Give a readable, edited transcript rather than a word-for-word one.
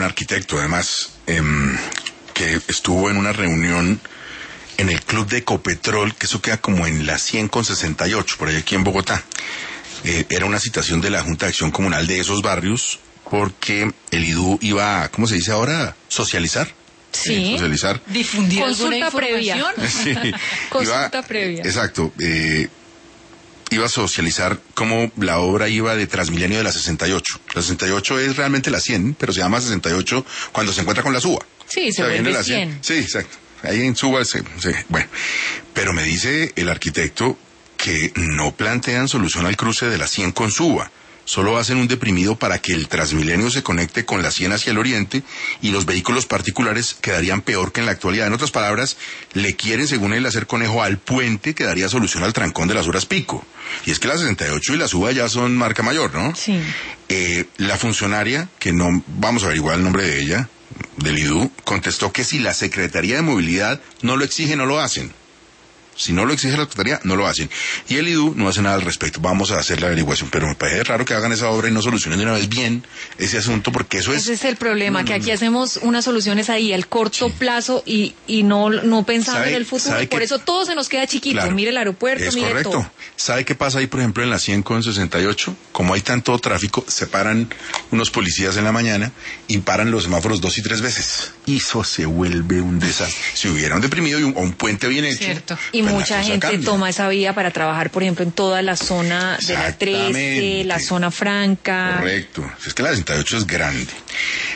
un arquitecto, además, que estuvo en una reunión en el Club de Ecopetrol, que eso queda como en la 100 con 68, por ahí aquí en Bogotá. Era una citación de la Junta de Acción Comunal de esos barrios, porque el IDU iba, ¿cómo se dice ahora? Socializar. Sí. Socializar. Difundir Consulta alguna previa. Sí. Consulta previa. Exacto. Iba a socializar cómo la obra iba de Transmilenio de la 68. La 68 es realmente la 100, pero se llama 68 cuando se encuentra con la Suba. Sí, se O sea, viene vuelve la 100. Sí, exacto. Ahí en Suba, bueno. Pero me dice el arquitecto que no plantean solución al cruce de la 100 con Suba. Solo hacen un deprimido para que el Transmilenio se conecte con la 100 hacia el oriente y los vehículos particulares quedarían peor que en la actualidad. En otras palabras, le quieren, según él, hacer conejo al puente que daría solución al trancón de las horas pico. Y es que la 68 y la Suba ya son marca mayor, ¿no? Sí. La funcionaria, que no vamos a averiguar el nombre de ella, del IDU, contestó que si la Secretaría de Movilidad no lo exige, no lo hacen. Si no lo exige la Secretaría, no lo hacen. Y el IDU no hace nada al respecto. Vamos a hacer la averiguación. Pero me parece raro que hagan esa obra y no solucionen de una vez bien ese asunto, porque eso es... Ese es el problema, que aquí hacemos unas soluciones ahí al corto plazo y no pensando en el futuro. Por eso todo se nos queda chiquito. Claro, mire el aeropuerto, es mire correcto. todo. ¿Sabe qué pasa ahí, por ejemplo, en la 100 con 68? Como hay tanto tráfico, se paran unos policías en la mañana y paran los semáforos 2 y 3 veces. Y eso se vuelve un desastre. Si hubiera un deprimido o un puente bien hecho... Cierto. Y pues mucha gente toma esa vía para trabajar, por ejemplo, en toda la zona de la 13, la zona franca. Correcto. Es que la 68 es grande.